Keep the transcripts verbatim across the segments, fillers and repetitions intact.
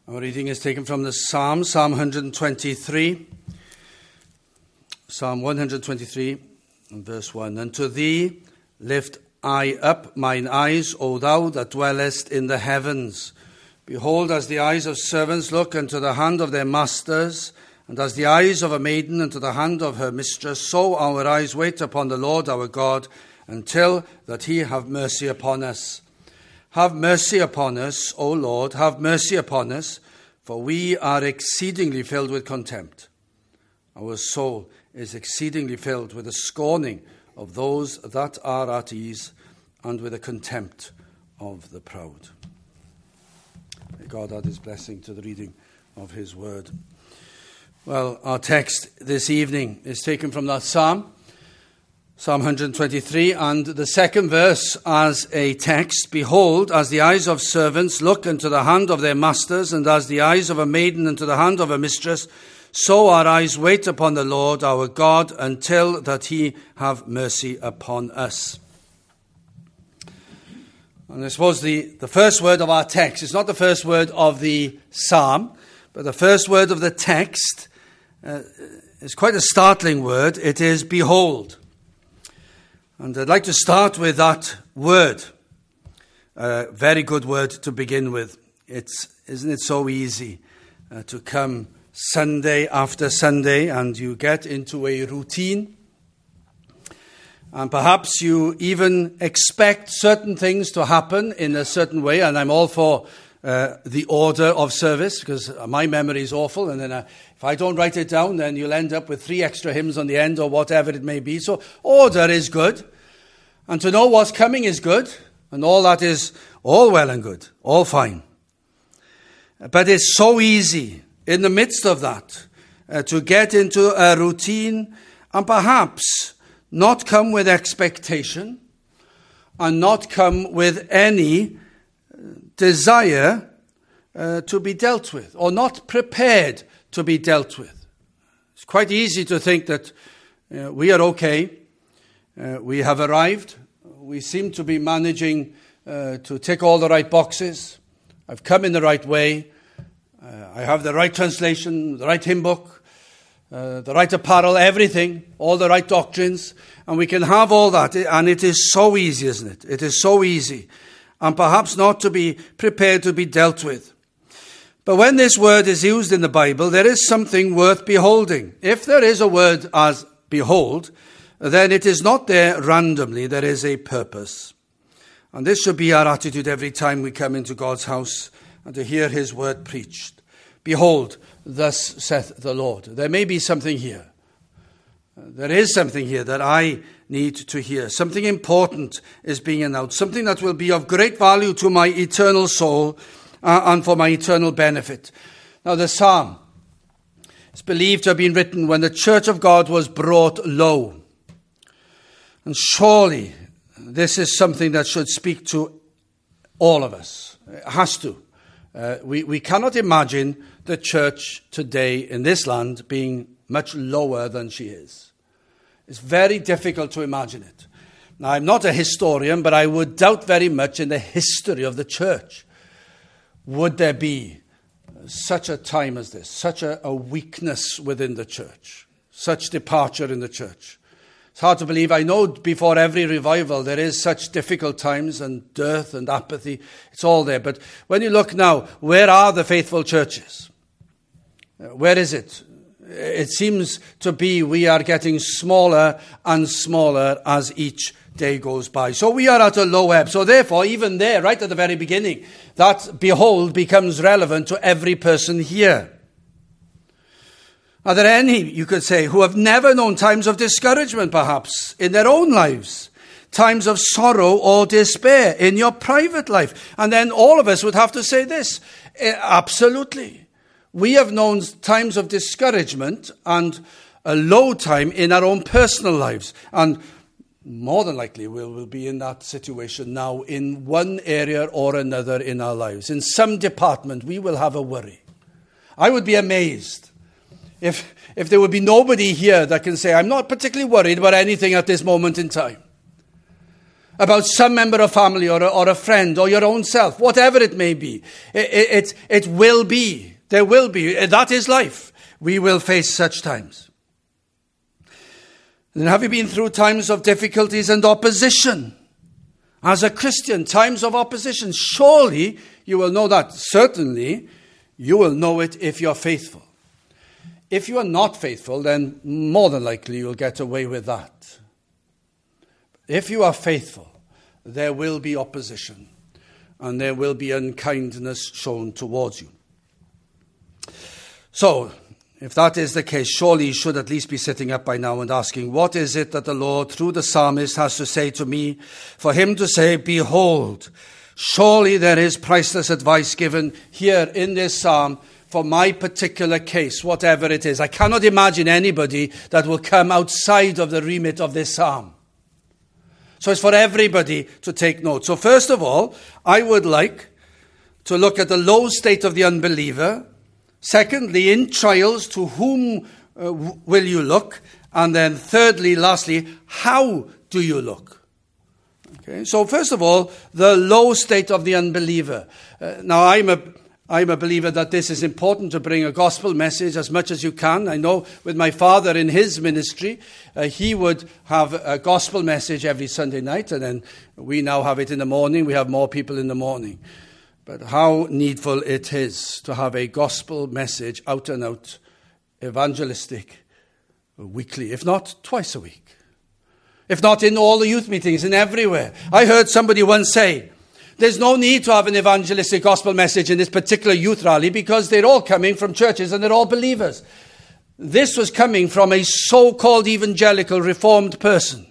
Our reading is taken from the Psalm, Psalm one hundred twenty-three. Psalm one hundred twenty-three, verse one. Unto thee lift I up mine eyes, O thou that dwellest in the heavens. Behold, as the eyes of servants look unto the hand of their masters, and as the eyes of a maiden unto the hand of her mistress, so our eyes wait upon the Lord our God, until that he have mercy upon us. Have mercy upon us, O Lord, have mercy upon us, for we are exceedingly filled with contempt. Our soul is exceedingly filled with the scorning of those that are at ease, and with the contempt of the proud. May God add his blessing to the reading of his word. Well, our text this evening is taken from that psalm, Psalm one hundred twenty-three, and the second verse as a text. Behold, as the eyes of servants look unto the hand of their masters, and as the eyes of a maiden unto the hand of a mistress, so our eyes wait upon the Lord our God, until that he have mercy upon us. And I suppose the, the first word of our text is not the first word of the psalm, but the first word of the text uh, is quite a startling word. It is behold. And I'd like to start with that word. A very good word to begin with. It's, isn't it so easy uh, to come Sunday after Sunday and you get into a routine, and perhaps you even expect certain things to happen in a certain way, and I'm all for uh, the order of service, because my memory is awful, and then I, if I don't write it down, then you'll end up with three extra hymns on the end or whatever it may be. So order is good, and to know what's coming is good, and all that is all well and good, all fine. But it's so easy in the midst of that uh, to get into a routine and perhaps not come with expectation and not come with any desire uh, to be dealt with, or not prepared to be dealt with. It's quite easy to think that uh, we are okay, uh, we have arrived, we seem to be managing uh, to tick all the right boxes, I've come in the right way, uh, I have the right translation, the right hymn book, Uh, the right apparel, everything, all the right doctrines, and we can have all that, and it is so easy, isn't it? It is so easy, and perhaps not to be prepared to be dealt with. But when this word is used in the Bible, there is something worth beholding. If there is a word as behold, then it is not there randomly, there is a purpose. And this should be our attitude every time we come into God's house and to hear his word preached. Behold, thus saith the Lord. There may be something here. There is something here that I need to hear. Something important is being announced. Something that will be of great value to my eternal soul uh, and for my eternal benefit. Now, the psalm is believed to have been written when the church of God was brought low. And surely this is something that should speak to all of us. It has to. Uh, we, we cannot imagine the church today in this land being much lower than she is. It's very difficult to imagine it. Now, I'm not a historian, but I would doubt very much in the history of the church would there be such a time as this, such a, a weakness within the church, such departure in the church. It's hard to believe. I know before every revival there is such difficult times and dearth and apathy. It's all there. But when you look now, where are the faithful churches? Where is it? It seems to be we are getting smaller and smaller as each day goes by. So we are at a low ebb. So therefore, even there, right at the very beginning, that behold becomes relevant to every person here. Are there any, you could say, who have never known times of discouragement, perhaps, in their own lives? Times of sorrow or despair in your private life? And then all of us would have to say this. Absolutely. We have known times of discouragement and a low time in our own personal lives. And more than likely we will be in that situation now in one area or another in our lives. In some department we will have a worry. I would be amazed If if there would be nobody here that can say, I'm not particularly worried about anything at this moment in time. about some member of family or a, or a friend or your own self, whatever it may be. It, it, it will be. There will be. That is life. We will face such times. And have you been through times of difficulties and opposition? As a Christian, times of opposition, surely you will know that. Certainly, you will know it if you're faithful. If you are not faithful, then more than likely you'll get away with that. If you are faithful, there will be opposition, and there will be unkindness shown towards you. So, if that is the case, surely you should at least be sitting up by now and asking, what is it that the Lord, through the psalmist, has to say to me? For him to say, behold, surely there is priceless advice given here in this psalm for my particular case, whatever it is. I cannot imagine anybody that will come outside of the remit of this psalm. So it's for everybody to take note. So first of all, I would like to look at the low state of the unbeliever. Secondly, in trials, to whom uh, will you look? And then thirdly, lastly, how do you look? Okay. So first of all, the low state of the unbeliever. Uh, now, I'm a I'm a believer that this is important to bring a gospel message as much as you can. I know with my father in his ministry, uh, he would have a gospel message every Sunday night, and then we now have it in the morning. We have more people in the morning. But how needful it is to have a gospel message out and out, evangelistic, weekly, if not twice a week. If not in all the youth meetings and everywhere. I heard somebody once say, there's no need to have an evangelistic gospel message in this particular youth rally because they're all coming from churches and they're all believers. This was coming from a so-called evangelical reformed person.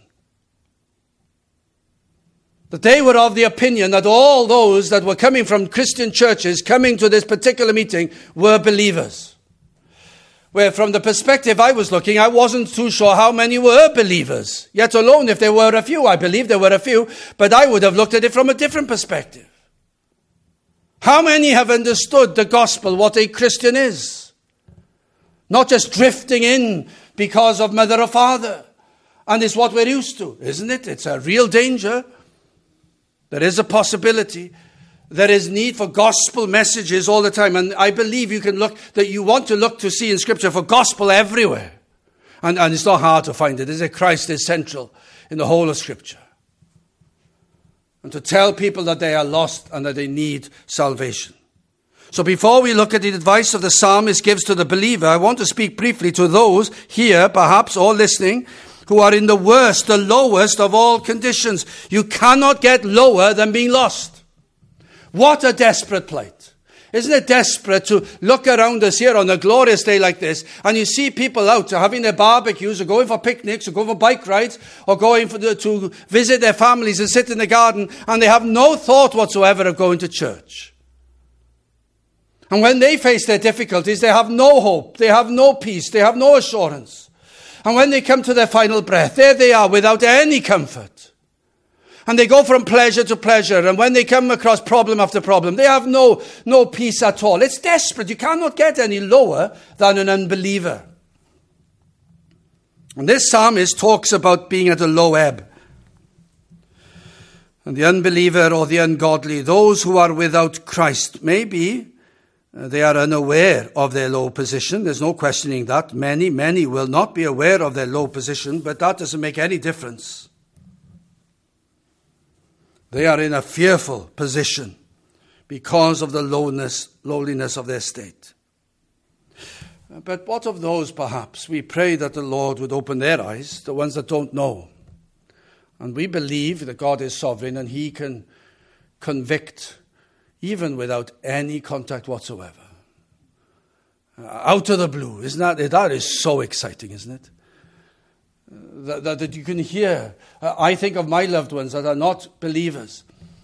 That they were of the opinion that all those that were coming from Christian churches coming to this particular meeting were believers. Where from the perspective I was looking, I wasn't too sure how many were believers. Yet alone, if there were a few, I believe there were a few, but I would have looked at it from a different perspective. How many have understood the gospel, what a Christian is? Not just drifting in because of mother or father. And it's what we're used to, isn't it? It's a real danger. There is a possibility. There is need for gospel messages all the time. And I believe you can look, that you want to look to see in Scripture for gospel everywhere. And, and it's not hard to find it, is it? Christ is central in the whole of Scripture. And to tell people that they are lost and that they need salvation. So before we look at the advice of the psalmist gives to the believer, I want to speak briefly to those here, perhaps, or listening, who are in the worst, the lowest of all conditions. You cannot get lower than being lost. What a desperate plight. Isn't it desperate to look around us here on a glorious day like this and you see people out having their barbecues or going for picnics or going for bike rides or going for the, to visit their families and sit in the garden, and they have no thought whatsoever of going to church. And when they face their difficulties, they have no hope, they have no peace, they have no assurance. And when they come to their final breath, there they are without any comfort. And they go from pleasure to pleasure. And when they come across problem after problem, they have no, no peace at all. It's desperate. You cannot get any lower than an unbeliever. And this psalmist talks about being at a low ebb. And the unbeliever or the ungodly, those who are without Christ, maybe uh, they are unaware of their low position. There's no questioning that. Many, many will not be aware of their low position, but that doesn't make any difference. They are in a fearful position because of the lowness, lowliness of their state. But what of those, perhaps? We pray that the Lord would open their eyes, the ones that don't know. And we believe that God is sovereign and He can convict even without any contact whatsoever. Uh, out of the blue. Isn't that, that is so exciting, isn't it? That, that, that you can hear. Uh, I think of my loved ones that are not believers.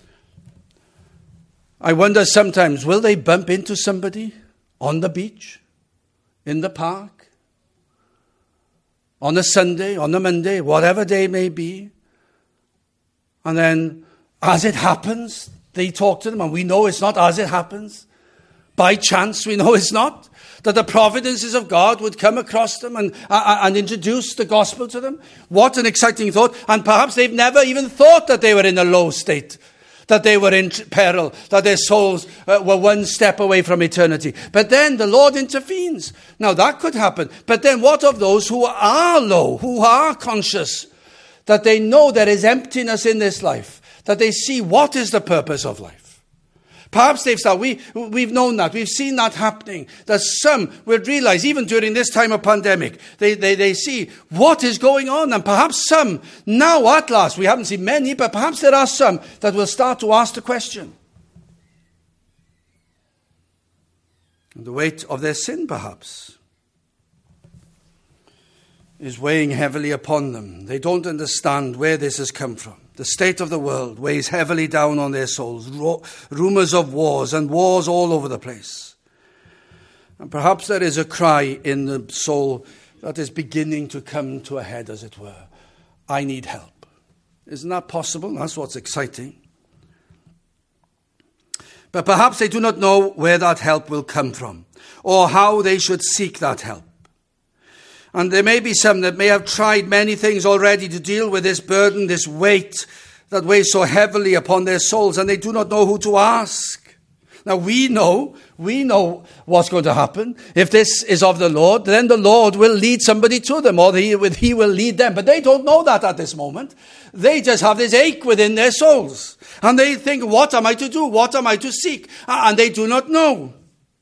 I wonder sometimes, will they bump into somebody on the beach, in the park, on a Sunday, on a Monday, whatever day may be? And then, as it happens, they talk to them, and we know it's not as it happens. By chance, we know it's not. That the providences of God would come across them and, uh, and introduce the gospel to them. What an exciting thought. And perhaps they've never even thought that they were in a low state, that they were in peril, that their souls uh, were one step away from eternity. But then the Lord intervenes. Now that could happen. But then what of those who are low, who are conscious, that they know there is emptiness in this life, that they see what is the purpose of life? Perhaps they've started, we, we've known that, we've seen that happening, that some will realize, even during this time of pandemic, they, they, they see what is going on, and perhaps some, now at last, we haven't seen many, but perhaps there are some that will start to ask the question. And the weight of their sin, perhaps, is weighing heavily upon them. They don't understand where this has come from. The state of the world weighs heavily down on their souls. Ro- rumors of wars and wars all over the place. And perhaps there is a cry in the soul that is beginning to come to a head, as it were. I need help. Isn't that possible? That's what's exciting. But perhaps they do not know where that help will come from, or how they should seek that help. And there may be some that may have tried many things already to deal with this burden, this weight that weighs so heavily upon their souls, and they do not know who to ask. Now we know, we know what's going to happen. If this is of the Lord, then the Lord will lead somebody to them, or he, he will lead them. But they don't know that at this moment. They just have this ache within their souls. And they think, what am I to do? What am I to seek? And they do not know.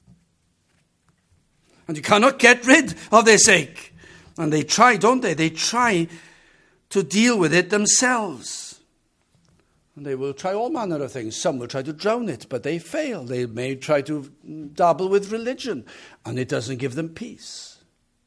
And you cannot get rid of this ache. And they try, don't they? They try to deal with it themselves. And they will try all manner of things. Some will try to drown it, but they fail. They may try to dabble with religion, and it doesn't give them peace.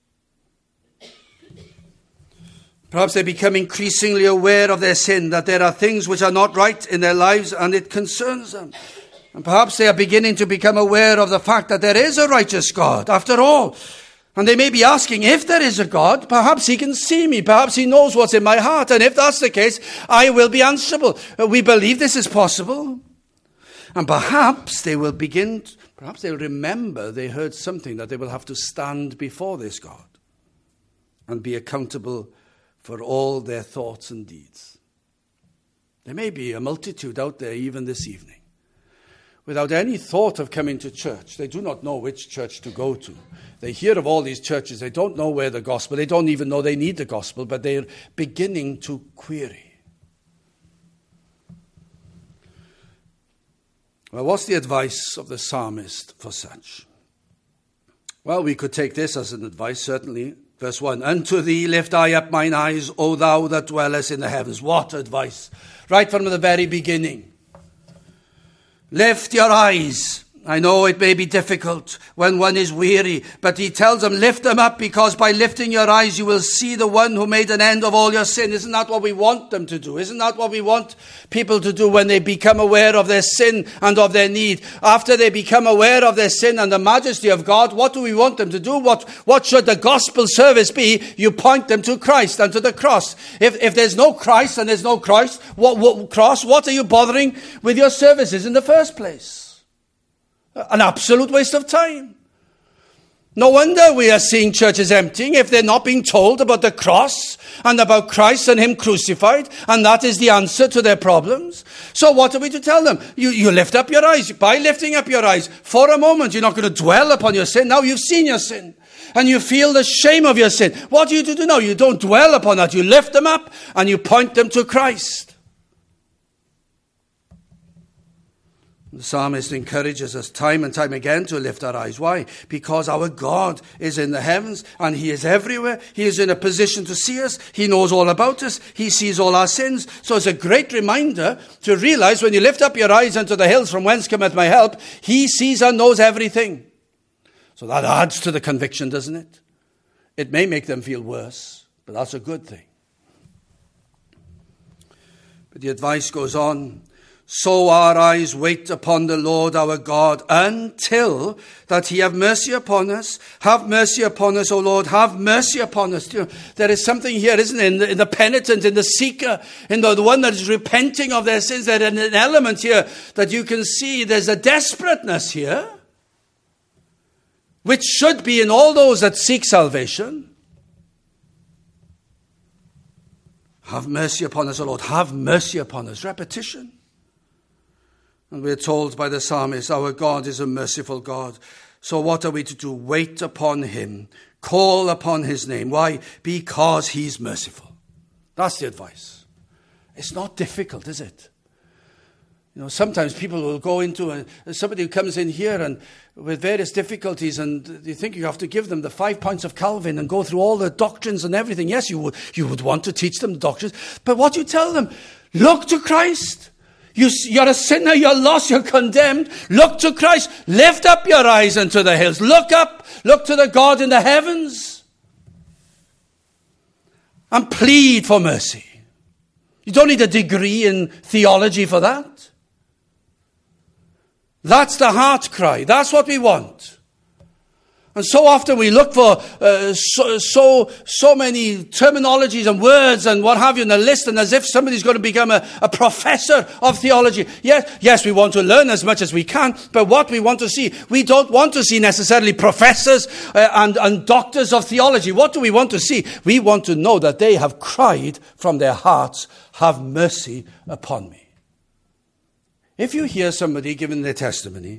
Perhaps they become increasingly aware of their sin, that there are things which are not right in their lives, and it concerns them. And perhaps they are beginning to become aware of the fact that there is a righteous God, after all. And they may be asking, if there is a God, perhaps he can see me. Perhaps he knows what's in my heart. And if that's the case, I will be answerable. We believe this is possible. And perhaps they will begin, to, perhaps they'll remember they heard something that they will have to stand before this God and be accountable for all their thoughts and deeds. There may be a multitude out there even this evening, without any thought of coming to church. They do not know which church to go to. They hear of all these churches. They don't know where the gospel. They don't even know they need the gospel, but they're beginning to query. Well, what's the advice of the psalmist for such? Well, we could take this as an advice, certainly. Verse one, unto thee lift I up mine eyes, O thou that dwellest in the heavens. What advice? Right from the very beginning. Lift your eyes. I know it may be difficult when one is weary, but he tells them, lift them up, because by lifting your eyes you will see the one who made an end of all your sin. Isn't that what we want them to do? Isn't that what we want people to do when they become aware of their sin and of their need? After they become aware of their sin and the majesty of God, what do we want them to do? What, what should the gospel service be? You point them to Christ and to the cross. If, if there's no Christ and there's no Christ, what, what cross, what are you bothering with your services in the first place? An absolute waste of time. No wonder we are seeing churches emptying if they're not being told about the cross and about Christ and him crucified, and that is the answer to their problems. So what are we to tell them? You, you lift up your eyes. By lifting up your eyes, for a moment, you're not going to dwell upon your sin. Now you've seen your sin, and you feel the shame of your sin. What are you to do now? You don't dwell upon that. You lift them up, and you point them to Christ. The psalmist encourages us time and time again to lift our eyes. Why? Because our God is in the heavens and he is everywhere. He is in a position to see us. He knows all about us. He sees all our sins. So it's a great reminder to realize when you lift up your eyes unto the hills from whence cometh my help, he sees and knows everything. So that adds to the conviction, doesn't it? It may make them feel worse, but that's a good thing. But the advice goes on. So our eyes wait upon the Lord our God until that he have mercy upon us. Have mercy upon us, O Lord. Have mercy upon us. You know, there is something here, isn't there, in the, in the penitent, in the seeker, in the, the one that is repenting of their sins. There's an element here that you can see. There's a desperateness here. which should be in all those that seek salvation. Have mercy upon us, O Lord. Have mercy upon us. Repetition. And we're told by the psalmist, our God is a merciful God. So what are we to do? Wait upon him. Call upon his name. Why? Because he's merciful. That's the advice. It's not difficult, is it? You know, sometimes people will go into a, somebody who comes in here and with various difficulties, and you think you have to give them the five points of Calvin and go through all the doctrines and everything. Yes, you would, you would want to teach them doctrines. But what do you tell them? Look to Christ. You, you're a sinner, you're lost, you're condemned. Look to Christ. Lift up your eyes unto the hills. Look up. Look to the God in the heavens. And plead for mercy. You don't need a degree in theology for that. That's the heart cry. That's what we want. And so often we look for uh, so, so so many terminologies and words and what have you in a list, and as if somebody's going to become a, a professor of theology. Yes, yes, we want to learn as much as we can, but what we want to see, we don't want to see necessarily professors uh, and, and doctors of theology. What do we want to see? We want to know that they have cried from their hearts, have mercy upon me. If you hear somebody giving their testimony,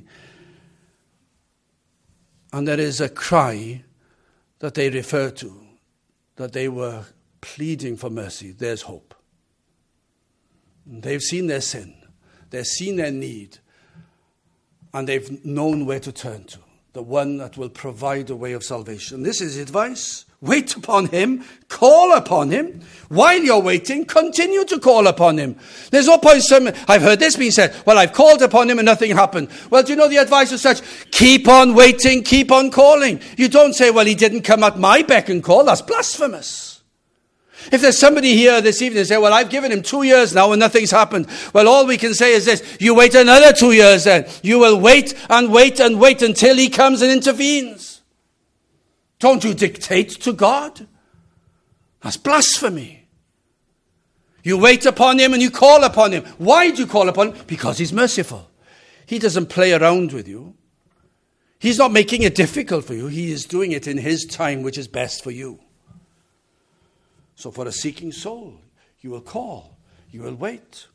and there is a cry that they refer to, that they were pleading for mercy, there's hope. They've seen their sin, they've seen their need, and they've known where to turn to, the one that will provide a way of salvation. This is advice. Wait upon him, call upon him. While you're waiting, continue to call upon him. There's no point, some, I've heard this being said, well, I've called upon him and nothing happened. Well, do you know the advice is such? Keep on waiting, keep on calling. You don't say, well, he didn't come at my beck and call. That's blasphemous. If there's somebody here this evening and say, well, I've given him two years now and nothing's happened. Well, all we can say is this, you wait another two years then. You will wait and wait and wait until he comes and intervenes. Don't you dictate to God? That's blasphemy. You wait upon him and you call upon him. Why do you call upon him? Because he's merciful. He doesn't play around with you. He's not making it difficult for you. He is doing it in his time, which is best for you. So for a seeking soul, you will call. You will wait.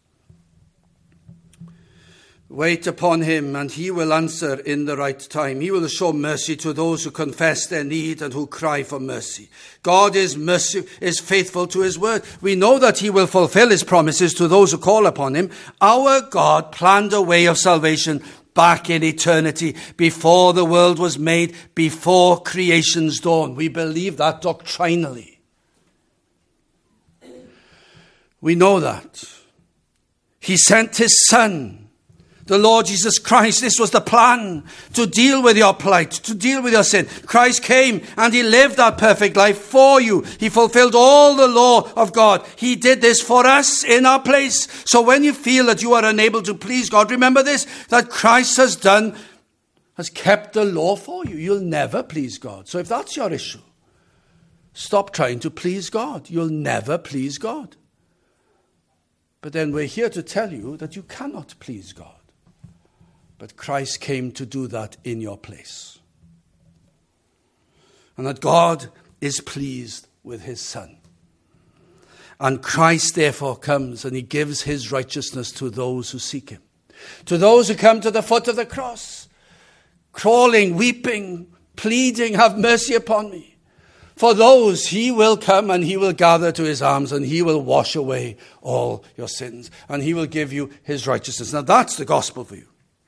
Wait upon him, and he will answer in the right time. He will show mercy to those who confess their need and who cry for mercy. God is mercy, is faithful to his word. We know that he will fulfill his promises to those who call upon him. Our God planned a way of salvation back in eternity, before the world was made, before creation's dawn. We believe that doctrinally. We know that. He sent his Son, the Lord Jesus Christ. This was the plan, to deal with your plight, to deal with your sin. Christ came and he lived that perfect life for you. He fulfilled all the law of God. He did this for us in our place. So when you feel that you are unable to please God, remember this, that Christ has done, has kept the law for you. You'll never please God. So if that's your issue, stop trying to please God. You'll never please God. But then we're here to tell you that you cannot please God. But Christ came to do that in your place. And that God is pleased with his Son. And Christ therefore comes and he gives his righteousness to those who seek him. To those who come to the foot of the cross, crawling, weeping, pleading, have mercy upon me. For those he will come and he will gather to his arms and he will wash away all your sins. And he will give you his righteousness. Now that's the gospel for you.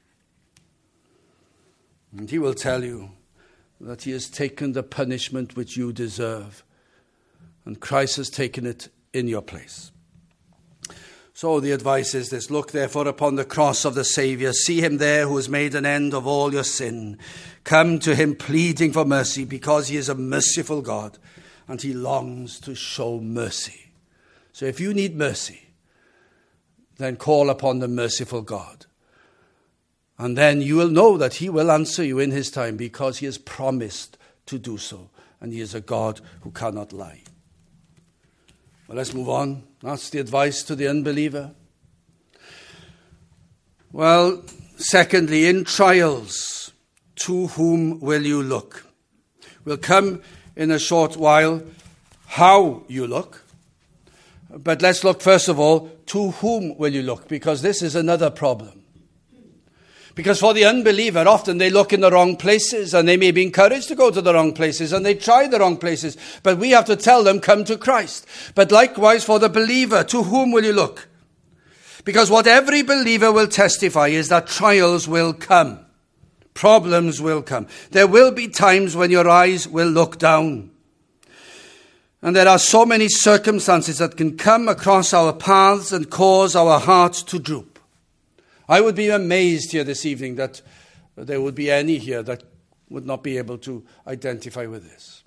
And he will tell you that he has taken the punishment which you deserve. And Christ has taken it in your place. So the advice is this: look therefore upon the cross of the Saviour. See him there who has made an end of all your sin. Come to him pleading for mercy, because he is a merciful God and he longs to show mercy. So if you need mercy, then call upon the merciful God. And then you will know that he will answer you in his time, because he has promised to do so. And he is a God who cannot lie. Well, let's move on. That's the advice to the unbeliever. Well, secondly, in trials, to whom will you look? We'll come in a short while how you look. But let's look first of all, to whom will you look? Because this is another problem. Because for the unbeliever, often they look in the wrong places and they may be encouraged to go to the wrong places and they try the wrong places. But we have to tell them, come to Christ. But likewise for the believer, to whom will you look? Because what every believer will testify is that trials will come. Problems will come. There will be times when your eyes will look down. And there are so many circumstances that can come across our paths and cause our hearts to droop. I would be amazed here this evening that there would be any here that would not be able to identify with this.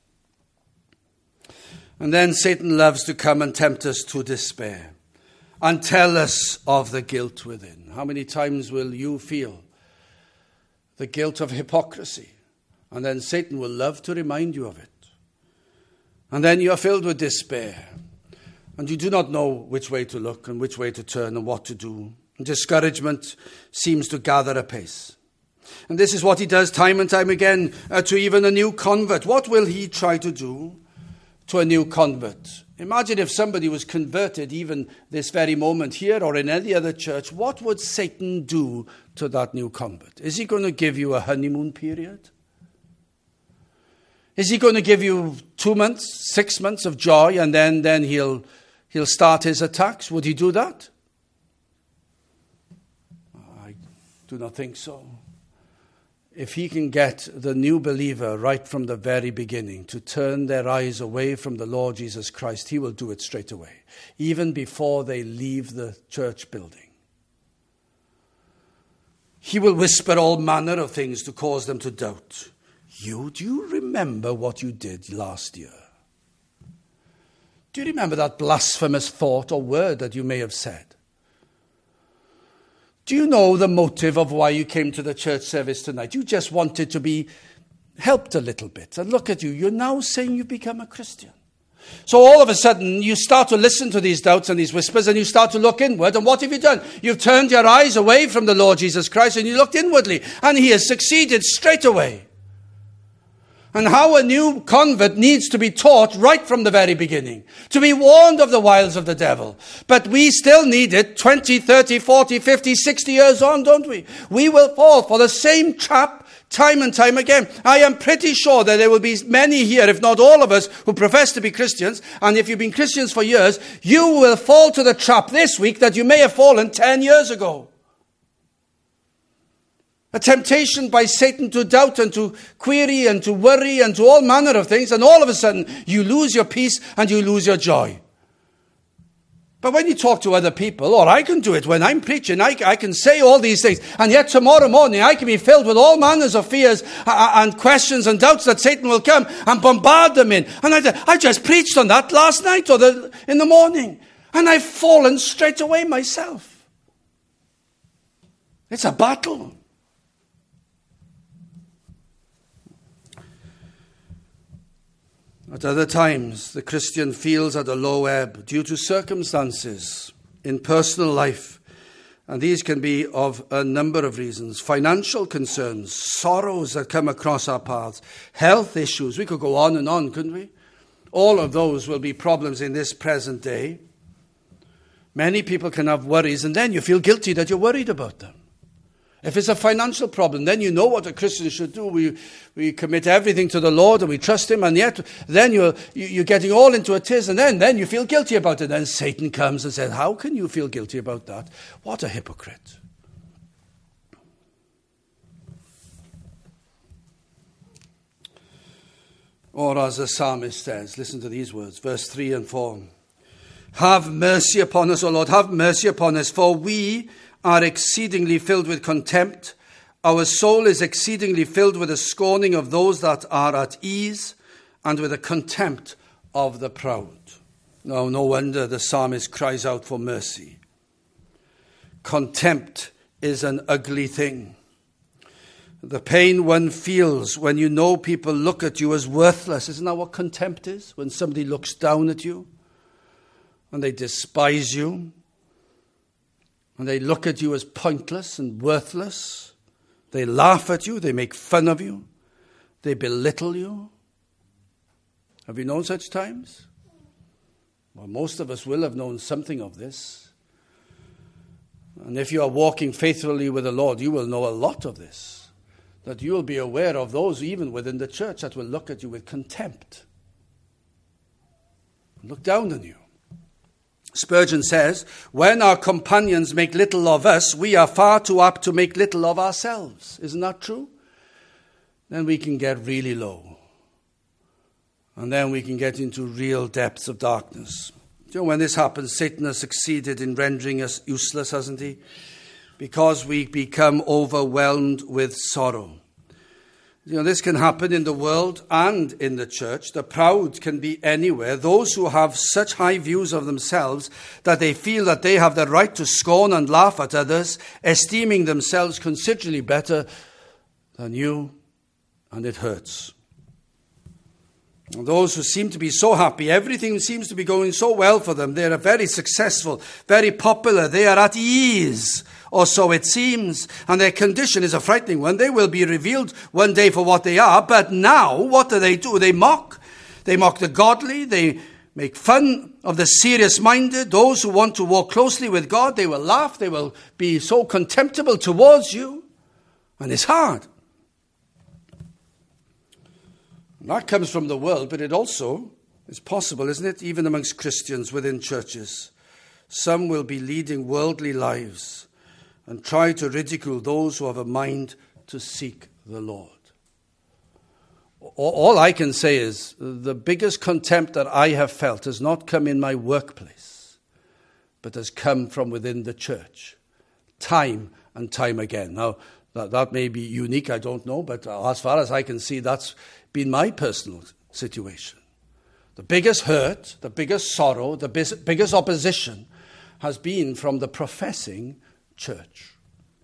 And then Satan loves to come and tempt us to despair and tell us of the guilt within. How many times will you feel the guilt of hypocrisy? And then Satan will love to remind you of it. And then you are filled with despair. And you do not know which way to look and which way to turn and what to do. And discouragement seems to gather apace. And this is what he does time and time again uh, to even a new convert. What will he try to do to a new convert? Imagine if somebody was converted even this very moment here or in any other church. What would Satan do to that new convert? Is he going to give you a honeymoon period? Is he going to give you two months, six months of joy and then, then he'll, he'll start his attacks? Would he do that? I do not think so. If he can get the new believer right from the very beginning to turn their eyes away from the Lord Jesus Christ, he will do it straight away, even before they leave the church building. He will whisper all manner of things to cause them to doubt. You, do you remember what you did last year? Do you remember that blasphemous thought or word that you may have said? Do you know the motive of why you came to the church service tonight? You just wanted to be helped a little bit. And look at you, you're now saying you've become a Christian. So all of a sudden, you start to listen to these doubts and these whispers and you start to look inward. And what have you done? You've turned your eyes away from the Lord Jesus Christ and you looked inwardly. And he has succeeded straight away. And how a new convert needs to be taught right from the very beginning. To be warned of the wiles of the devil. But we still need it twenty, thirty, forty, fifty, sixty years on, don't we? We will fall for the same trap time and time again. I am pretty sure that there will be many here, if not all of us, who profess to be Christians. And if you've been Christians for years, you will fall to the trap this week that you may have fallen ten years ago. A temptation by Satan to doubt and to query and to worry and to all manner of things. And all of a sudden, you lose your peace and you lose your joy. But when you talk to other people, or I can do it when I'm preaching, I, I can say all these things. And yet tomorrow morning, I can be filled with all manners of fears and questions and doubts that Satan will come and bombard them in. And I, I just preached on that last night or the, in the morning. And I've fallen straight away myself. It's a battle. At other times, the Christian feels at a low ebb due to circumstances in personal life. And these can be of a number of reasons. Financial concerns, sorrows that come across our paths, health issues. We could go on and on, couldn't we? All of those will be problems in this present day. Many people can have worries, and then you feel guilty that you're worried about them. If it's a financial problem, then you know what a Christian should do. We we commit everything to the Lord and we trust him, and yet then you're, you're getting all into a tiz, and then, then you feel guilty about it. Then Satan comes and says, how can you feel guilty about that? What a hypocrite. Or as the psalmist says, listen to these words, verse three and four. Have mercy upon us, O Lord, have mercy upon us, for we are exceedingly filled with contempt. Our soul is exceedingly filled with the scorning of those that are at ease and with the contempt of the proud. No, no wonder the psalmist cries out for mercy. Contempt is an ugly thing. The pain one feels when you know people look at you as worthless. Isn't that what contempt is? When somebody looks down at you and they despise you. And they look at you as pointless and worthless. They laugh at you, they make fun of you, they belittle you. Have you known such times? Well, most of us will have known something of this. And if you are walking faithfully with the Lord, you will know a lot of this. That you will be aware of those even within the church that will look at you with contempt. Look down on you. Spurgeon says, when our companions make little of us, we are far too apt to make little of ourselves. Isn't that true? Then we can get really low. And then we can get into real depths of darkness. You know, when this happens, Satan has succeeded in rendering us useless, hasn't he? Because we become overwhelmed with sorrow. You know, this can happen in the world and in the church. The proud can be anywhere. Those who have such high views of themselves that they feel that they have the right to scorn and laugh at others, esteeming themselves considerably better than you, and it hurts. And those who seem to be so happy, everything seems to be going so well for them. They are very successful, very popular. They are at ease, or so it seems. And their condition is a frightening one. They will be revealed one day for what they are. But now, what do they do? They mock. They mock the godly. They make fun of the serious-minded. Those who want to walk closely with God, they will laugh. They will be so contemptible towards you. And it's hard. That comes from the world, but it also is possible, isn't it? Even amongst Christians within churches. Some will be leading worldly lives and try to ridicule those who have a mind to seek the Lord. All I can say is the biggest contempt that I have felt has not come in my workplace, but has come from within the church, time and time again. Now, that, that may be unique, I don't know, but as far as I can see, that's been my personal situation. The biggest hurt, the biggest sorrow, the biggest opposition has been from the professing church.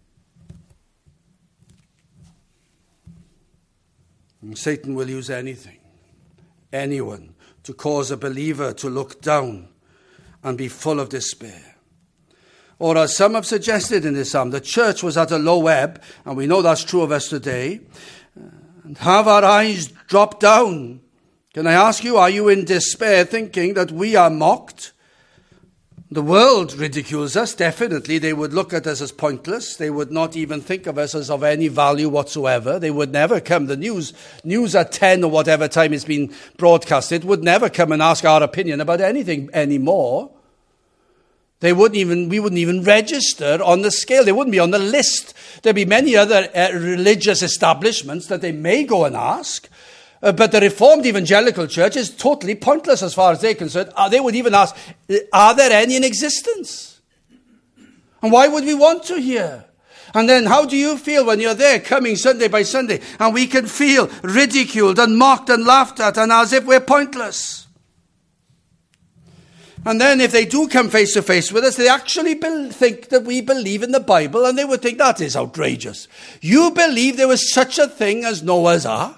And Satan will use anything, anyone, to cause a believer to look down and be full of despair. Or as some have suggested in this psalm, the church was at a low ebb, and we know that's true of us today, and have our eyes drop down. Can I ask you, are you in despair thinking that we are mocked? The world ridicules us, definitely. They would look at us as pointless. They would not even think of us as of any value whatsoever. They would never come. The news, news at ten or whatever time it's been broadcasted, would never come and ask our opinion about anything anymore. They wouldn't even, we wouldn't even register on the scale. They wouldn't be on the list. There'd be many other uh, religious establishments that they may go and ask. Uh, but the Reformed Evangelical Church is totally pointless as far as they're concerned. Uh, they would even ask, are there any in existence? And why would we want to hear? And then how do you feel when you're there coming Sunday by Sunday and we can feel ridiculed and mocked and laughed at and as if we're pointless? And then if they do come face to face with us, they actually be- think that we believe in the Bible, and they would think that is outrageous. You believe there was such a thing as Noah's Ark?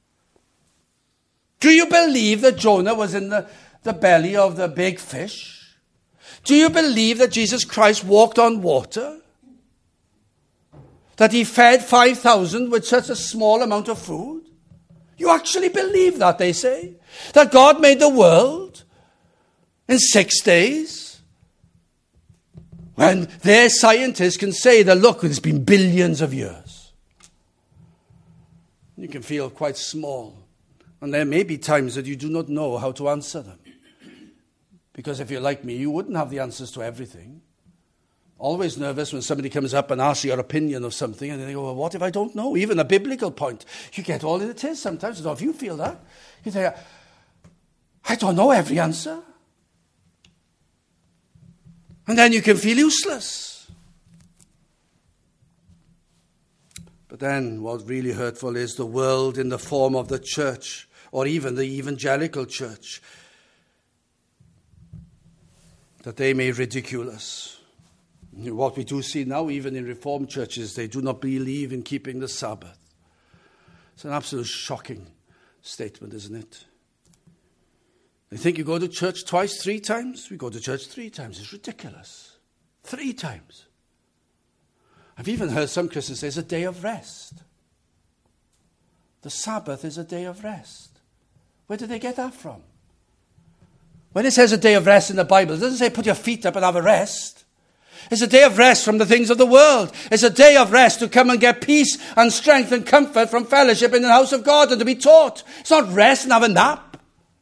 Do you believe that Jonah was in the, the belly of the big fish? Do you believe that Jesus Christ walked on water? That he fed five thousand with such a small amount of food? You actually believe that, they say? That God made the world in six days? When their scientists can say that, look, it's been billions of years. You can feel quite small. And there may be times that you do not know how to answer them. Because if you're like me, you wouldn't have the answers to everything. Always nervous when somebody comes up and asks your opinion of something, and then they go, well, what if I don't know? Even a biblical point. You get all it is sometimes. I don't know if you feel that. You say, I don't know every answer. And then you can feel useless. But then what's really hurtful is the world in the form of the church, or even the evangelical church, that they may ridicule us. What we do see now, even in Reformed churches, they do not believe in keeping the Sabbath. It's an absolute shocking statement, isn't it? They think you go to church twice, three times. We go to church three times. It's ridiculous. Three times. I've even heard some Christians say it's a day of rest. The Sabbath is a day of rest. Where did they get that from? When it says a day of rest in the Bible, it doesn't say put your feet up and have a rest. It's a day of rest from the things of the world. It's a day of rest to come and get peace and strength and comfort from fellowship in the house of God and to be taught. It's not rest and have a nap.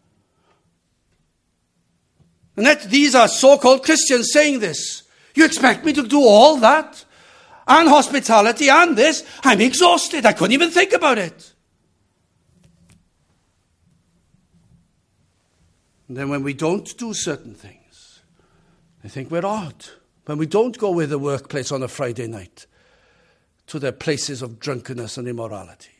And that these are so-called Christians saying this. You expect me to do all that? And hospitality and this? I'm exhausted. I couldn't even think about it. And then when we don't do certain things, they think we're odd. When we don't go with the workplace on a Friday night to their places of drunkenness and immorality.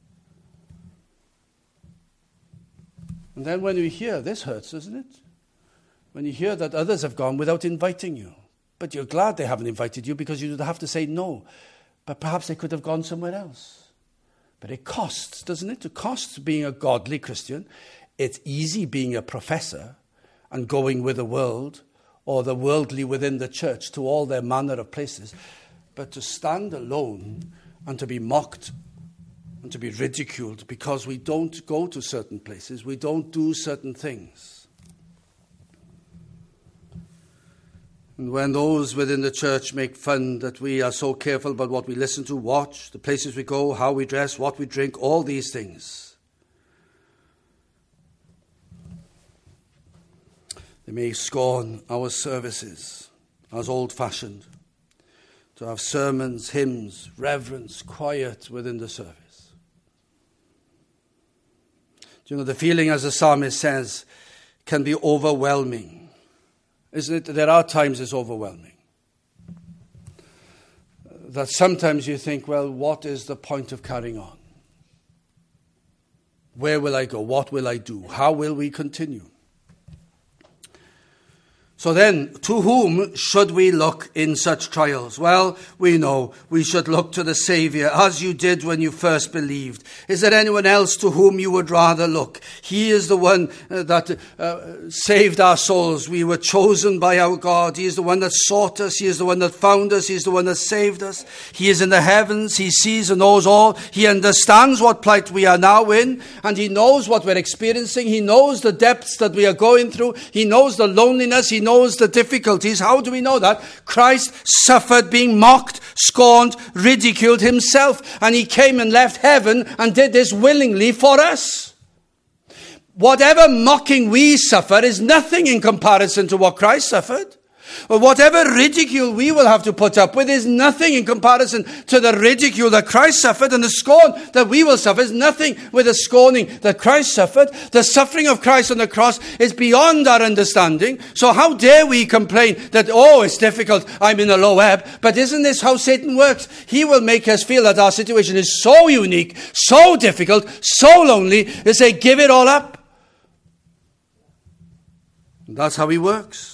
And then when we hear, this hurts, doesn't it? When you hear that others have gone without inviting you. But you're glad they haven't invited you because you'd have to say no. But perhaps they could have gone somewhere else. But it costs, doesn't it? It costs being a godly Christian. It's easy being a professor and going with the world or the worldly within the church to all their manner of places. But to stand alone and to be mocked and to be ridiculed because we don't go to certain places, we don't do certain things. And when those within the church make fun that we are so careful about what we listen to, watch, the places we go, how we dress, what we drink, all these things, they may scorn our services as old-fashioned, to have sermons, hymns, reverence, quiet within the service. Do you know, the feeling, as the psalmist says, can be overwhelming. Isn't it? There are times it's overwhelming. That sometimes you think, well, what is the point of carrying on? Where will I go? What will I do? How will we continue? So then, to whom should we look in such trials? Well, we know we should look to the Saviour, as you did when you first believed. Is there anyone else to whom you would rather look? He is the one uh, that uh, saved our souls. We were chosen by our God. He is the one that sought us. He is the one that found us. He is the one that saved us. He is in the heavens. He sees and knows all. He understands what plight we are now in, and He knows what we're experiencing. He knows the depths that we are going through. He knows the loneliness. He knows knows the difficulties. How do we know that? Christ suffered being mocked, scorned, ridiculed Himself, and He came and left heaven and did this willingly for us. Whatever mocking we suffer is nothing in comparison to what Christ suffered. But whatever ridicule we will have to put up with is nothing in comparison to the ridicule that Christ suffered, and the scorn that we will suffer is nothing with the scorning that Christ suffered. The suffering of Christ on the cross is beyond our understanding. So how dare we complain that, oh, it's difficult, I'm in a low ebb. But isn't this how Satan works? He will make us feel that our situation is so unique, so difficult, so lonely, they say, give it all up. And that's how he works.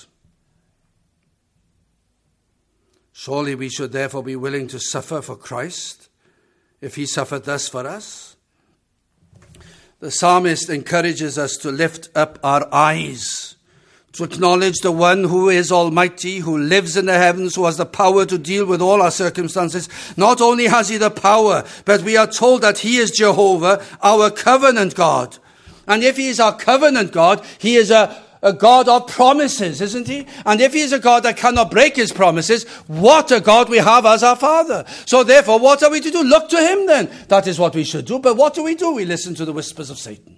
Surely we should therefore be willing to suffer for Christ, if He suffered thus for us. The psalmist encourages us to lift up our eyes, to acknowledge the one who is almighty, who lives in the heavens, who has the power to deal with all our circumstances. Not only has He the power, but we are told that He is Jehovah, our covenant God. And if He is our covenant God, He is a A God of promises, isn't He? And if He is a God that cannot break His promises, what a God we have as our Father. So therefore, what are we to do? Look to Him then. That is what we should do. But what do we do? We listen to the whispers of Satan.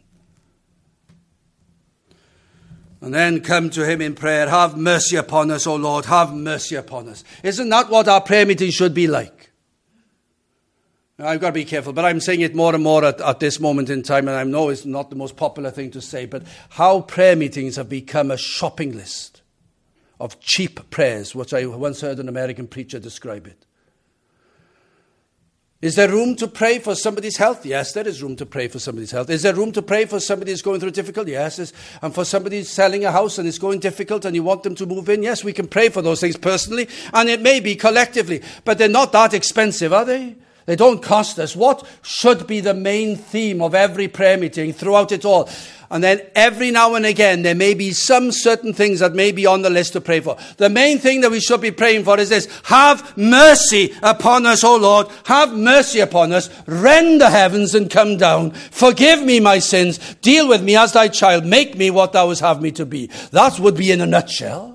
And then come to Him in prayer. Have mercy upon us, O Lord. Have mercy upon us. Isn't that what our prayer meeting should be like? Now, I've got to be careful, but I'm saying it more and more at, at this moment in time, and I know it's not the most popular thing to say, but how prayer meetings have become a shopping list of cheap prayers, which I once heard an American preacher describe it. Is there room to pray for somebody's health? Yes, there is room to pray for somebody's health. Is there room to pray for somebody who's going through difficult? Yes. And for somebody who's selling a house and it's going difficult and you want them to move in? Yes, we can pray for those things personally, and it may be collectively, but they're not that expensive, are they? They don't cost us. What should be the main theme of every prayer meeting throughout it all? And then every now and again, there may be some certain things that may be on the list to pray for. The main thing that we should be praying for is this: have mercy upon us, O Lord. Have mercy upon us. Rend the heavens and come down. Forgive me my sins. Deal with me as thy child. Make me what thou would have me to be. That would be in a nutshell.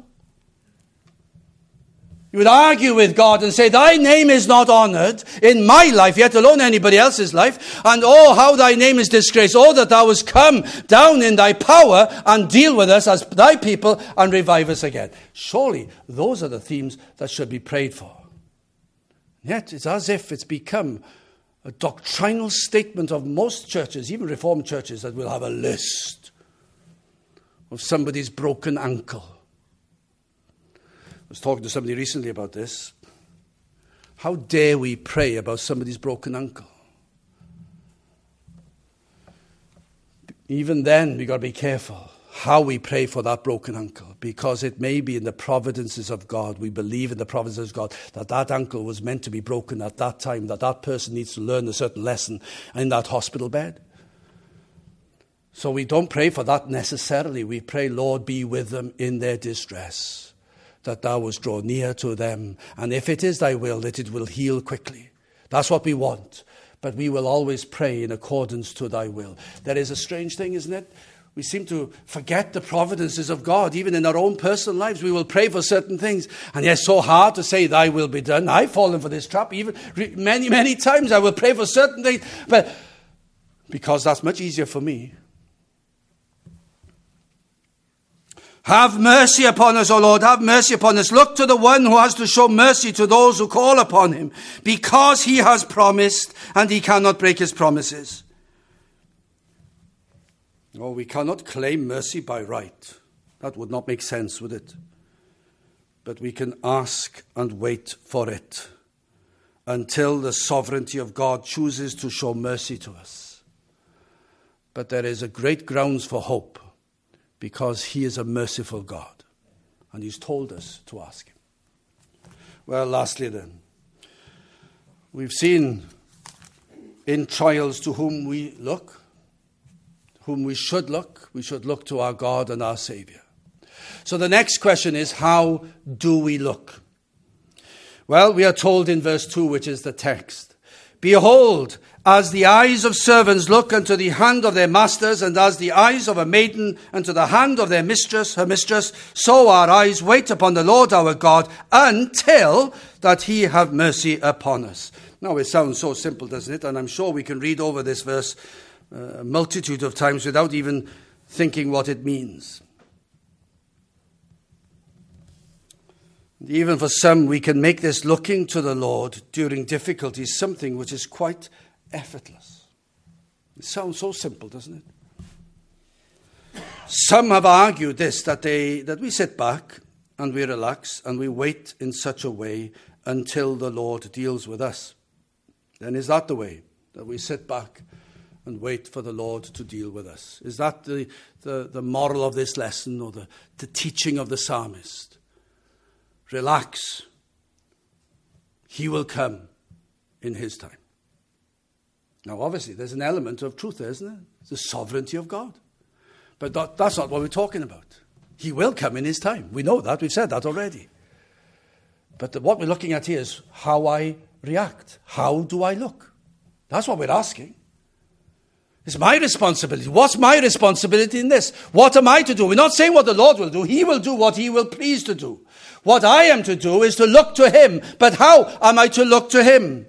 You would argue with God and say, thy name is not honored in my life, yet alone anybody else's life. And oh, how thy name is disgraced. Oh, that thou hast come down in thy power and deal with us as thy people and revive us again. Surely those are the themes that should be prayed for. Yet it's as if it's become a doctrinal statement of most churches, even Reformed churches, that will have a list of somebody's broken ankle. I was talking to somebody recently about this. How dare we pray about somebody's broken ankle? Even then, we've got to be careful how we pray for that broken ankle, because it may be in the providences of God. We believe in the providences of God that that ankle was meant to be broken at that time, that that person needs to learn a certain lesson in that hospital bed. So we don't pray for that necessarily. We pray, Lord, be with them in their distress, that thou wouldst draw near to them, and if it is thy will, that it will heal quickly. That's what we want. But we will always pray in accordance to thy will. There is a strange thing, isn't it? We seem to forget the providences of God, even in our own personal lives. We will pray for certain things, and it's so hard to say, thy will be done. I've fallen for this trap, even many, many times. I will pray for certain things, but because that's much easier for me. Have mercy upon us, O Lord, have mercy upon us. Look to the one who has to show mercy to those who call upon him, because he has promised and he cannot break his promises. Oh, we cannot claim mercy by right. That would not make sense, would it? But we can ask and wait for it until the sovereignty of God chooses to show mercy to us. But there is a great grounds for hope, because he is a merciful God, and he's told us to ask him. Well, lastly then, we've seen in trials to whom we look, whom we should look. We should look to our God and our Savior. So the next question is, how do we look? Well, we are told in verse two, which is the text, behold, as the eyes of servants look unto the hand of their masters, and as the eyes of a maiden unto the hand of their mistress, her mistress, so our eyes wait upon the Lord our God, until that he have mercy upon us. Now, it sounds so simple, doesn't it? And I'm sure we can read over this verse uh, a multitude of times without even thinking what it means. Even for some, we can make this looking to the Lord during difficulties something which is quite effortless. It sounds so simple, doesn't it? Some have argued this, that they that we sit back and we relax and we wait in such a way until the Lord deals with us. Then is that the way, that we sit back and wait for the Lord to deal with us? Is that the, the, the moral of this lesson, or the, the teaching of the psalmist? Relax. He will come in his time. Now, obviously, there's an element of truth there, isn't there? It's the sovereignty of God. But that, that's not what we're talking about. He will come in his time. We know that. We've said that already. But the, what we're looking at here is how I react. How do I look? That's what we're asking. It's my responsibility. What's my responsibility in this? What am I to do? We're not saying what the Lord will do. He will do what he will please to do. What I am to do is to look to him. But how am I to look to him?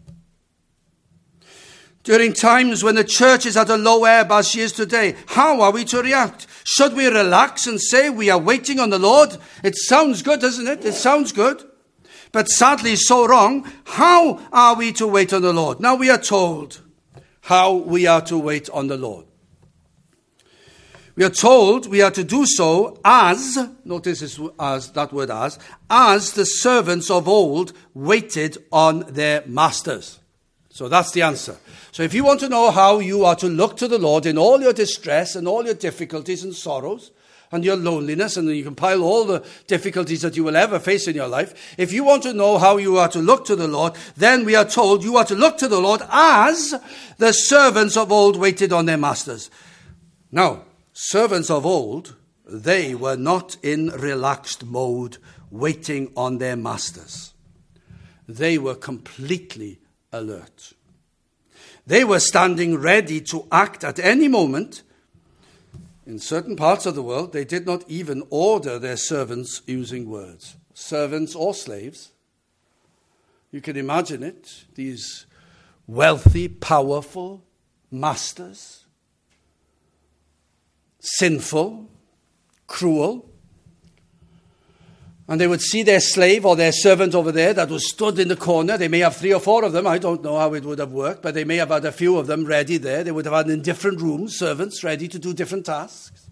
During times when the church is at a low ebb as she is today, how are we to react? Should we relax and say we are waiting on the Lord? It sounds good, doesn't it? It sounds good. But sadly so wrong. How are we to wait on the Lord? Now we are told how we are to wait on the Lord. We are told we are to do so as, notice this, as that word as, as the servants of old waited on their masters. So that's the answer. So if you want to know how you are to look to the Lord in all your distress and all your difficulties and sorrows, and your loneliness, and you can pile all the difficulties that you will ever face in your life. If you want to know how you are to look to the Lord, then we are told you are to look to the Lord as the servants of old waited on their masters. Now, servants of old, they were not in relaxed mode waiting on their masters. They were completely alert. They were standing ready to act at any moment. In certain parts of the world, they did not even order their servants using words. Servants or slaves. You can imagine it. These wealthy, powerful masters. Sinful, cruel. And they would see their slave or their servant over there that was stood in the corner. They may have three or four of them. I don't know how it would have worked, but they may have had a few of them ready there. They would have had in different rooms servants ready to do different tasks.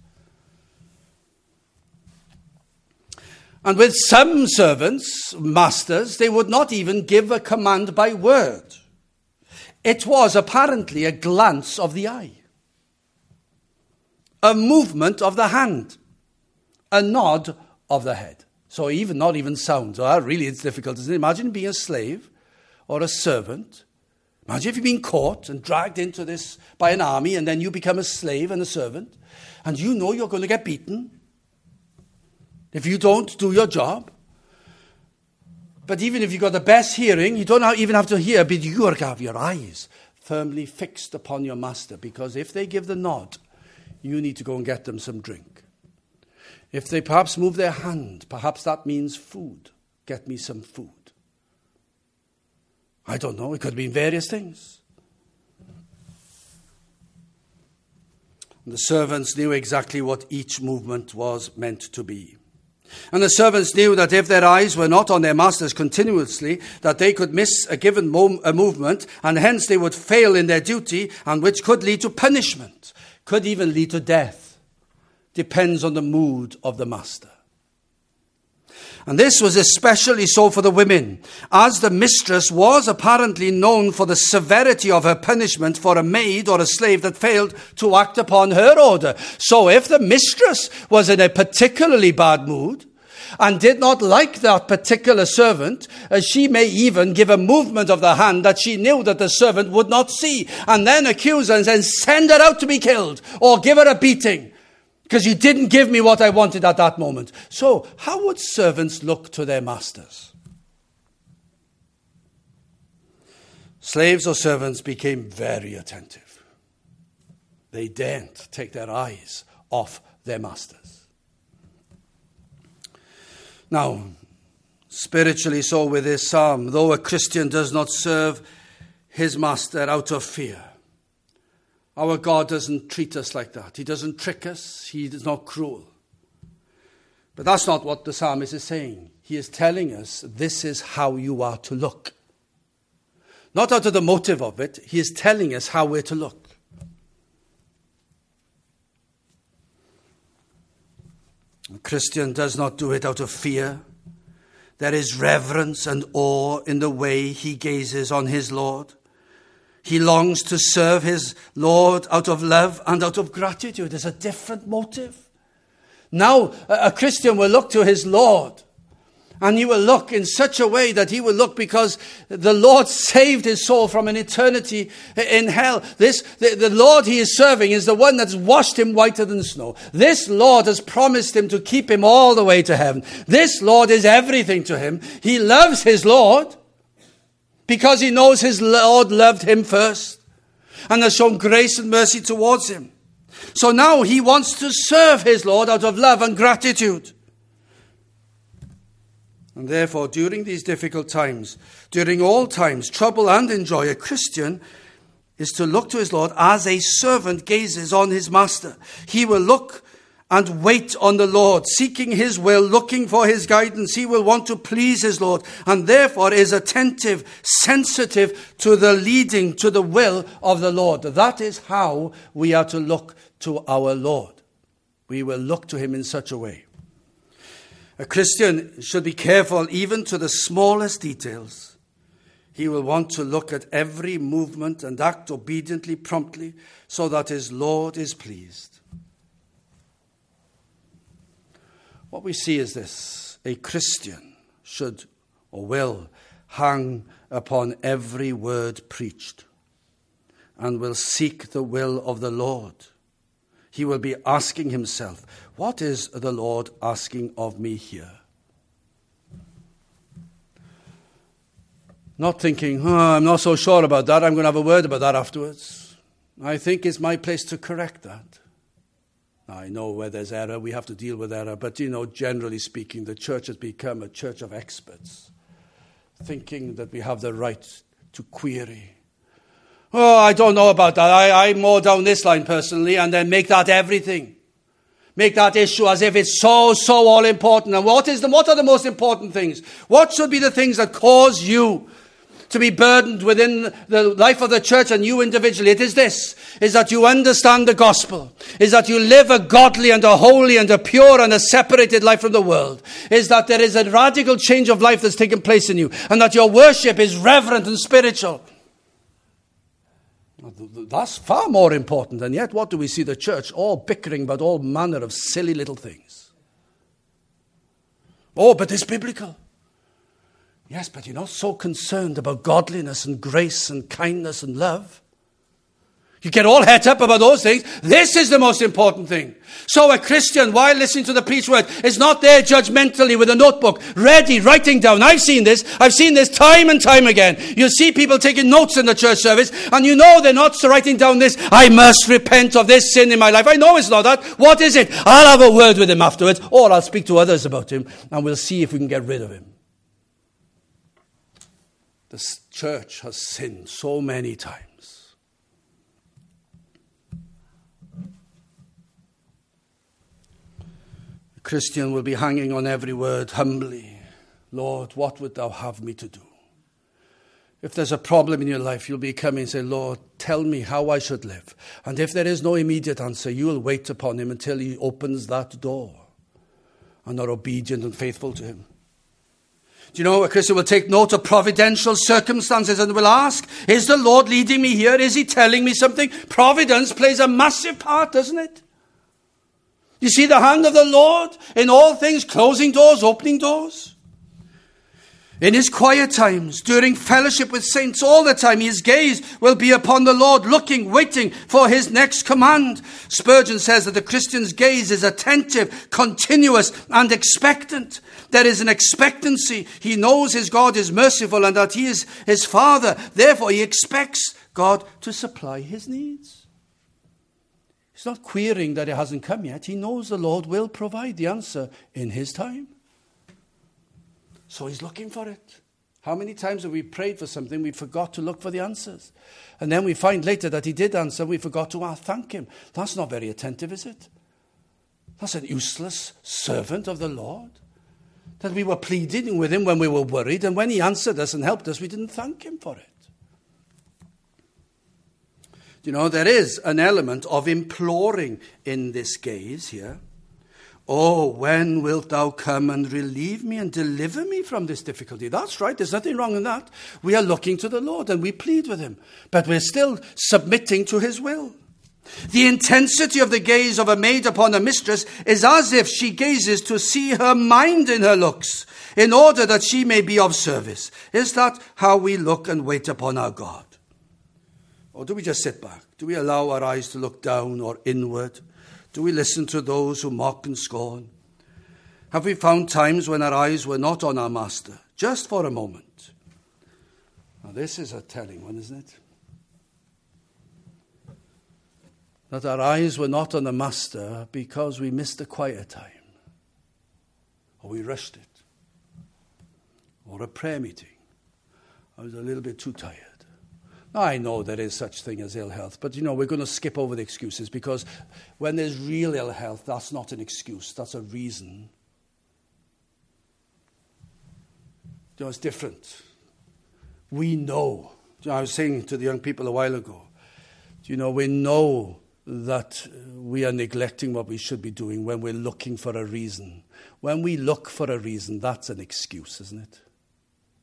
And with some servants, masters, they would not even give a command by word. It was apparently a glance of the eye, a movement of the hand, a nod of the head. So even not even sound. So really it's difficult. Imagine being a slave or a servant. Imagine if you've been caught and dragged into this by an army, and then you become a slave and a servant, and you know you're going to get beaten if you don't do your job. But even if you've got the best hearing, you don't even have to hear, but you have your eyes firmly fixed upon your master, because if they give the nod, you need to go and get them some drink. If they perhaps move their hand, perhaps that means food. Get me some food. I don't know. It could mean various things. The servants knew exactly what each movement was meant to be. And the servants knew that if their eyes were not on their masters continuously, that they could miss a given mo- a movement, and hence they would fail in their duty, and which could lead to punishment, could even lead to death. Depends on the mood of the master. And this was especially so for the women, as the mistress was apparently known for the severity of her punishment for a maid or a slave that failed to act upon her order. So if the mistress was in a particularly bad mood and did not like that particular servant, uh, she may even give a movement of the hand that she knew that the servant would not see, and then accuse her and say, send her out to be killed, or give her a beating, because you didn't give me what I wanted at that moment. So, how would servants look to their masters? Slaves or servants became very attentive. They daren't take their eyes off their masters. Now, spiritually so with this psalm, though a Christian does not serve his master out of fear, our God doesn't treat us like that. He doesn't trick us. He is not cruel. But that's not what the psalmist is saying. He is telling us this is how you are to look. Not out of the motive of it. He is telling us how we're to look. A Christian does not do it out of fear. There is reverence and awe in the way he gazes on his Lord. He longs to serve his Lord out of love and out of gratitude. There's a different motive. Now, a Christian will look to his Lord, and he will look in such a way that he will look because the Lord saved his soul from an eternity in hell. This, the, the Lord he is serving is the one that's washed him whiter than snow. This Lord has promised him to keep him all the way to heaven. This Lord is everything to him. He loves his Lord, because he knows his Lord loved him first and has shown grace and mercy towards him. So now he wants to serve his Lord out of love and gratitude. And therefore, during these difficult times, during all times, trouble and in joy, a Christian is to look to his Lord as a servant gazes on his master. He will look and wait on the Lord, seeking his will, looking for his guidance. He will want to please his Lord, and therefore is attentive, sensitive to the leading, to the will of the Lord. That is how we are to look to our Lord. We will look to him in such a way. A Christian should be careful even to the smallest details. He will want to look at every movement and act obediently, promptly, so that his Lord is pleased. What we see is this: a Christian should or will hang upon every word preached and will seek the will of the Lord. He will be asking himself, what is the Lord asking of me here? Not thinking, oh, I'm not so sure about that, I'm going to have a word about that afterwards. I think it's my place to correct that. I know where there's error, we have to deal with error, but you know, generally speaking, the church has become a church of experts, thinking that we have the right to query. Oh, I don't know about that. I, I'm more down this line personally, and then make that everything. Make that issue as if it's so, so all important. And what is the, what are the most important things? What should be the things that cause you to be burdened within the life of the church and you individually? It is this, is that you understand the gospel, is that you live a godly and a holy and a pure and a separated life from the world, is that there is a radical change of life that's taken place in you, and that your worship is reverent and spiritual. That's far more important, and yet what do we see the church? All bickering about all manner of silly little things. Oh, but it's biblical. Yes, but you're not so concerned about godliness and grace and kindness and love. You get all het up about those things. This is the most important thing. So a Christian, while listening to the preached word, is not there judgmentally with a notebook, ready, writing down. I've seen this. I've seen this time and time again. You see people taking notes in the church service, and you know they're not writing down this, I must repent of this sin in my life. I know it's not that. What is it? I'll have a word with him afterwards, or I'll speak to others about him, and we'll see if we can get rid of him. The church has sinned so many times. Christian will be hanging on every word humbly. Lord, what would thou have me to do? If there's a problem in your life, you'll be coming and say, Lord, tell me how I should live. And if there is no immediate answer, you will wait upon him until he opens that door and are obedient and faithful to him. Do you know, a Christian will take note of providential circumstances and will ask, is the Lord leading me here? Is he telling me something? Providence plays a massive part, doesn't it? You see the hand of the Lord in all things, closing doors, opening doors. In his quiet times, during fellowship with saints, all the time, his gaze will be upon the Lord, looking, waiting for his next command. Spurgeon says that the Christian's gaze is attentive, continuous, and expectant. There is an expectancy. He knows his God is merciful and that he is his Father. Therefore, he expects God to supply his needs. He's not querying that it hasn't come yet. He knows the Lord will provide the answer in his time. So he's looking for it. How many times have we prayed for something, we forgot to look for the answers? And then we find later that he did answer, we forgot to uh, thank him. That's not very attentive, is it? That's a useless servant of the Lord. That we were pleading with him when we were worried, and when he answered us and helped us, we didn't thank him for it. You know, there is an element of imploring in this gaze here. Oh, when wilt thou come and relieve me and deliver me from this difficulty? That's right, there's nothing wrong in that. We are looking to the Lord and we plead with him, but we're still submitting to his will. The intensity of the gaze of a maid upon a mistress is as if she gazes to see her mind in her looks, in order that she may be of service. Is that how we look and wait upon our God? Or do we just sit back? Do we allow our eyes to look down or inward? Do we listen to those who mock and scorn? Have we found times when our eyes were not on our Master, just for a moment? Now this is a telling one, isn't it? That our eyes were not on the Master because we missed a quiet time, or we rushed it, or a prayer meeting. I was a little bit too tired. I know there is such thing as ill health, but, you know, we're going to skip over the excuses, because when there's real ill health, that's not an excuse. That's a reason. You know, it's different. We know. You know, I was saying to the young people a while ago, you know, we know that we are neglecting what we should be doing when we're looking for a reason. When we look for a reason, that's an excuse, isn't it?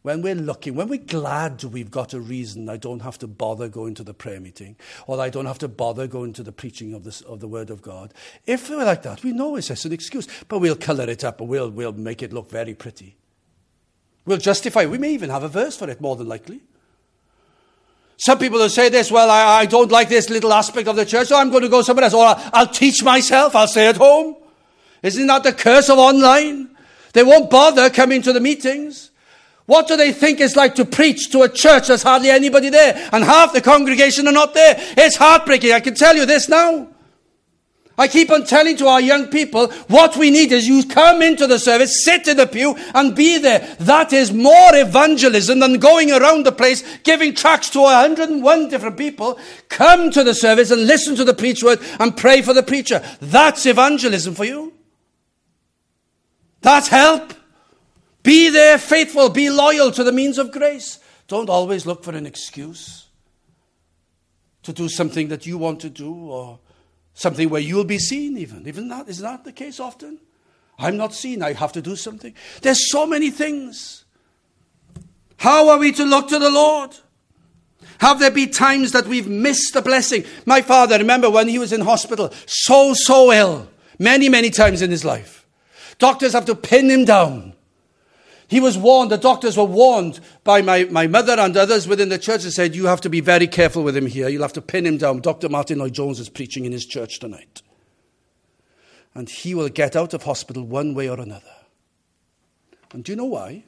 when we're looking, when we're glad we've got a reason, I don't have to bother going to the prayer meeting, or I don't have to bother going to the preaching of, this, of the Word of God. If we're like that, we know it's just an excuse, but we'll colour it up and we'll, we'll make it look very pretty. We'll justify it. We may even have a verse for it, more than likely. Some people will say this, well, I, I don't like this little aspect of the church, so I'm going to go somewhere else. Or I'll, I'll teach myself, I'll stay at home. Isn't that the curse of online? They won't bother coming to the meetings. What do they think it's like to preach to a church there's hardly anybody there? And half the congregation are not there. It's heartbreaking. I can tell you this now. I keep on telling to our young people, what we need is you come into the service, sit in the pew and be there. That is more evangelism than going around the place giving tracts to one hundred and one different people. Come to the service and listen to the preach word and pray for the preacher. That's evangelism for you. That's help. Be there faithful. Be loyal to the means of grace. Don't always look for an excuse to do something that you want to do, or something where you'll be seen even. Even that, is that the case often? I'm not seen. I have to do something. There's so many things. How are we to look to the Lord? Have there been times that we've missed the blessing? My father, remember when he was in hospital, so, so ill, many, many times in his life. Doctors have to pin him down. He was warned, the doctors were warned by my, my mother and others within the church and said, you have to be very careful with him here. You'll have to pin him down. Doctor Martin Lloyd-Jones is preaching in his church tonight. And he will get out of hospital one way or another. And do you know why?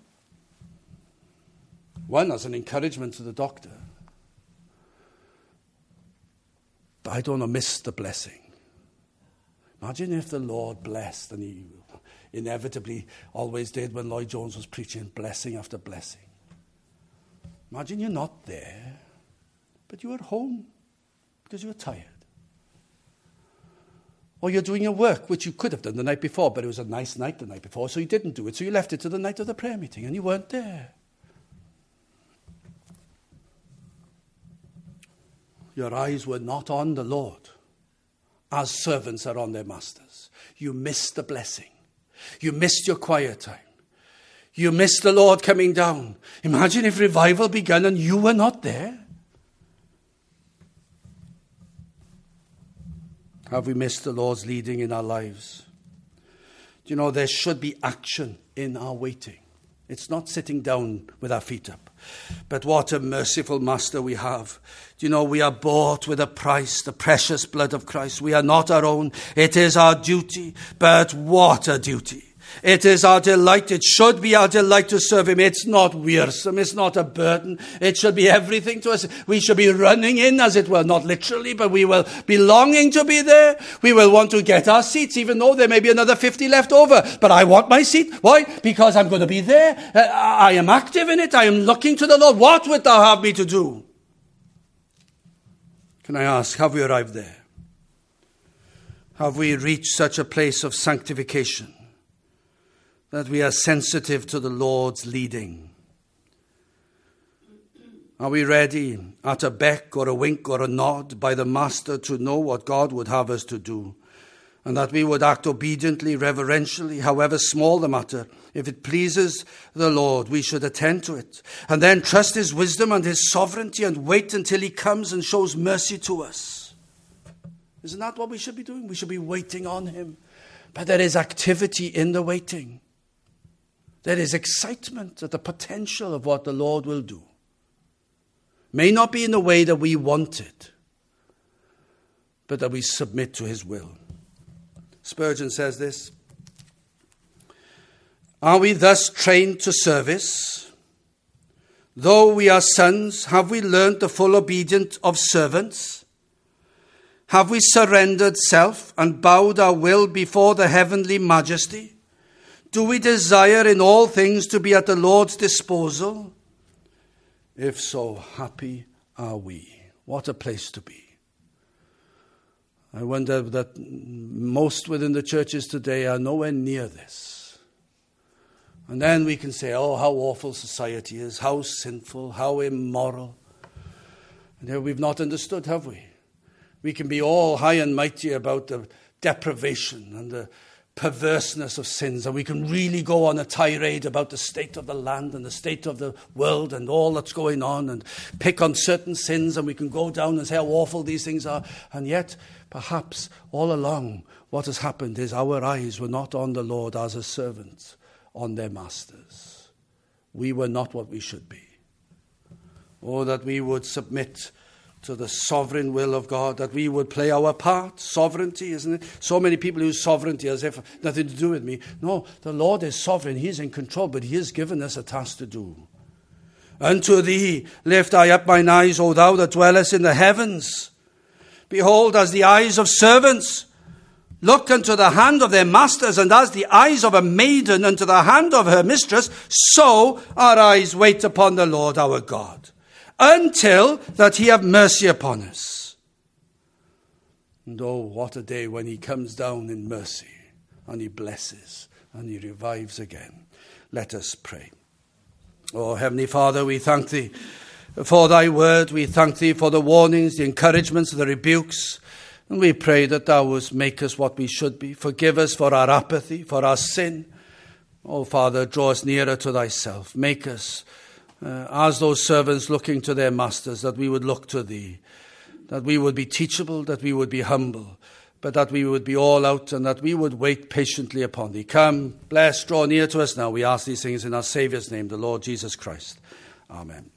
One, as an encouragement to the doctor. But I don't want to miss the blessing. Imagine if the Lord blessed, and he inevitably always did when Lloyd-Jones was preaching, blessing after blessing. Imagine you're not there, but you're at home because you were tired. Or you're doing your work, which you could have done the night before, but it was a nice night the night before, so you didn't do it. So you left it to the night of the prayer meeting, and you weren't there. Your eyes were not on the Lord, as servants are on their masters. You missed the blessing. You missed your quiet time. You missed the Lord coming down. Imagine if revival began and you were not there. Have we missed the Lord's leading in our lives? Do you know, there should be action in our waiting. It's not sitting down with our feet up. But what a merciful master we have. Do you know, we are bought with a price, the precious blood of Christ. We are not our own. It is our duty. But what a duty. It is our delight. It should be our delight to serve him. It's not wearisome. It's not a burden. It should be everything to us. We should be running in, as it were, not literally, but we will be longing to be there. We will want to get our seats, even though there may be another fifty left over. But I want my seat. Why? Because I'm going to be there. Uh, I am active in it. I am looking to the Lord. What would thou have me to do? Can I ask, have we arrived there? Have we reached such a place of sanctification that we are sensitive to the Lord's leading? Are we ready at a beck or a wink or a nod by the Master to know what God would have us to do, and that we would act obediently, reverentially, however small the matter? If it pleases the Lord, we should attend to it, and then trust his wisdom and his sovereignty and wait until he comes and shows mercy to us. Isn't that what we should be doing? We should be waiting on him. But there is activity in the waiting. There is excitement at the potential of what the Lord will do. May not be in the way that we want it, but that we submit to his will. Spurgeon says this: are we thus trained to service? Though we are sons, have we learnt the full obedience of servants? Have we surrendered self and bowed our will before the heavenly majesty? Do we desire in all things to be at the Lord's disposal? If so, happy are we. What a place to be. I wonder that most within the churches today are nowhere near this. And then we can say, oh, how awful society is, how sinful, how immoral. And here we've not understood, have we? We can be all high and mighty about the deprivation and the perverseness of sins, and we can really go on a tirade about the state of the land and the state of the world and all that's going on, and pick on certain sins, and we can go down and say how awful these things are. And yet, perhaps all along, what has happened is our eyes were not on the Lord as a servant, on their masters. We were not what we should be. Oh, that we would submit to the sovereign will of God, that we would play our part. Sovereignty, isn't it? So many people use sovereignty as if nothing to do with me. No, the Lord is sovereign. He's in control, but he has given us a task to do. Unto thee lift I up mine eyes, O thou that dwellest in the heavens. Behold, as the eyes of servants look unto the hand of their masters, and as the eyes of a maiden unto the hand of her mistress, so our eyes wait upon the Lord our God, until that he have mercy upon us. And oh, what a day when he comes down in mercy, and he blesses, and he revives again. Let us pray. Oh, Heavenly Father, we thank thee for thy word. We thank thee for the warnings, the encouragements, the rebukes. And we pray that thou wouldst make us what we should be. Forgive us for our apathy, for our sin. Oh, Father, draw us nearer to thyself. Make us Uh, as those servants looking to their masters, that we would look to thee, that we would be teachable, that we would be humble, but that we would be all out, and that we would wait patiently upon thee. Come, bless, draw near to us now. We ask these things in our Saviour's name, the Lord Jesus Christ. Amen.